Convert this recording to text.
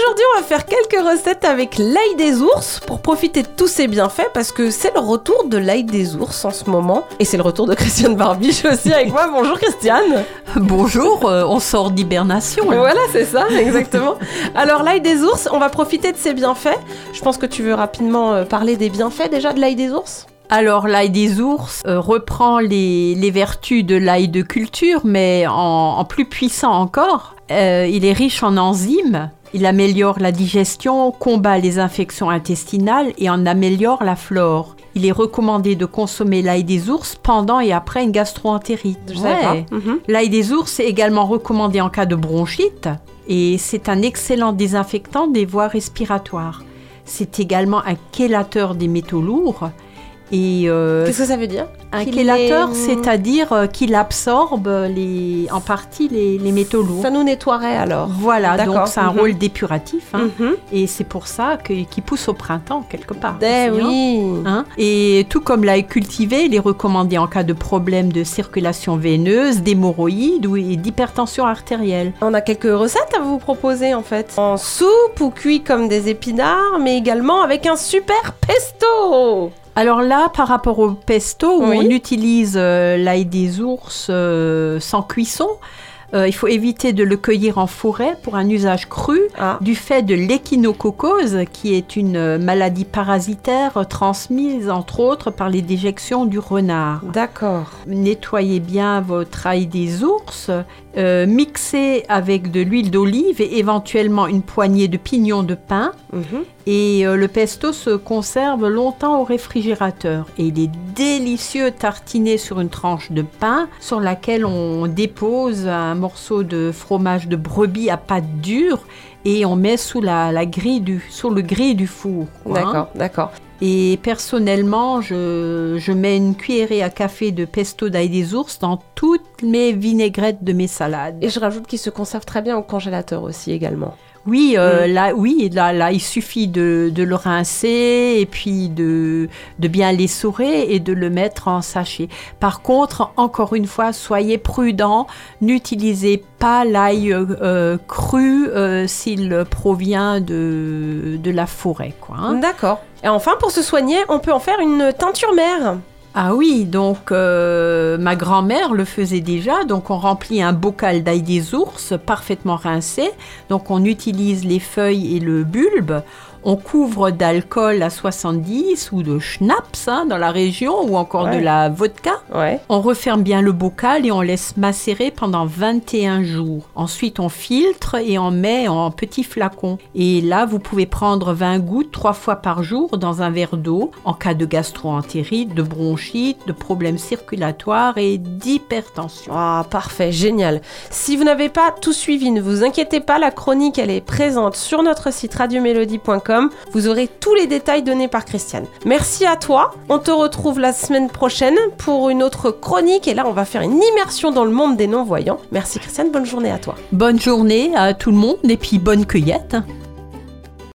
Aujourd'hui, on va faire quelques recettes avec l'ail des ours pour profiter de tous ses bienfaits parce que c'est le retour de l'ail des ours en ce moment. Et c'est le retour de Christiane Barbiche aussi avec moi. Bonjour Christiane. Bonjour, on sort d'hibernation. Là. Voilà, c'est ça, exactement. Alors l'ail des ours, on va profiter de ses bienfaits. Je pense que tu veux rapidement parler des bienfaits déjà de l'ail des ours. Alors l'ail des ours reprend les vertus de l'ail de culture, mais en plus puissant encore. Il est riche en enzymes, il améliore la digestion, combat les infections intestinales et en améliore la flore. Il est recommandé de consommer l'ail des ours pendant et après une gastro-entérite. Je savais pas. L'ail des ours est également recommandé en cas de bronchite et c'est un excellent désinfectant des voies respiratoires. C'est également un chélateur des métaux lourds. Et qu'est-ce que ça veut dire? Un chélateur, c'est-à-dire qu'il absorbe en partie les métaux lourds. Ça nous nettoierait alors. Voilà, donc c'est un rôle dépuratif. Et c'est pour ça qu'il pousse au printemps, quelque part. Oui. Et tout comme l'ail cultivé, il est recommandé en cas de problème de circulation veineuse, d'hémorroïdes et d'hypertension artérielle. On a quelques recettes à vous proposer en fait. En soupe ou cuit comme des épinards, mais également avec un super pesto. Alors là, par rapport au pesto, où on utilise l'ail des ours sans cuisson, il faut éviter de le cueillir en forêt pour un usage cru du fait de l'échinococose, qui est une maladie parasitaire transmise entre autres par les déjections du renard. D'accord. Nettoyez bien votre ail des ours, mixez avec de l'huile d'olive et éventuellement une poignée de pignons de pin. Et le pesto se conserve longtemps au réfrigérateur. Et il est délicieux tartiné sur une tranche de pain sur laquelle on dépose un morceau de fromage de brebis à pâte dure et on met sur le gris du four. D'accord. Et personnellement, je mets une cuillerée à café de pesto d'ail des ours dans toutes mes vinaigrettes de mes salades. Et je rajoute qu'il se conserve très bien au congélateur aussi également. Oui, là, il suffit de le rincer et puis de bien l'essorer et de le mettre en sachet. Par contre, encore une fois, soyez prudents, n'utilisez pas l'ail cru s'il provient de la forêt, quoi. D'accord. Et enfin, pour se soigner, on peut en faire une teinture mère. Ah oui, donc ma grand-mère le faisait déjà, donc on remplit un bocal d'ail des ours parfaitement rincé, donc on utilise les feuilles et le bulbe, on couvre d'alcool à 70 ou de schnapps dans la région ou encore de la vodka. On referme bien le bocal et on laisse macérer pendant 21 jours. Ensuite, on filtre et on met en petits flacons. Et là, vous pouvez prendre 20 gouttes 3 fois par jour dans un verre d'eau en cas de gastro-entérite, de bronchite, de problèmes circulatoires et d'hypertension. Ah, parfait, génial. Si vous n'avez pas tout suivi, ne vous inquiétez pas, la chronique, elle est présente sur notre site radiomélodie.com. Vous aurez tous les détails donnés par Christiane. Merci à toi. On te retrouve la semaine prochaine pour une autre chronique. Et là, on va faire une immersion dans le monde des non-voyants. Merci Christiane, bonne journée à toi. Bonne journée à tout le monde et puis bonne cueillette.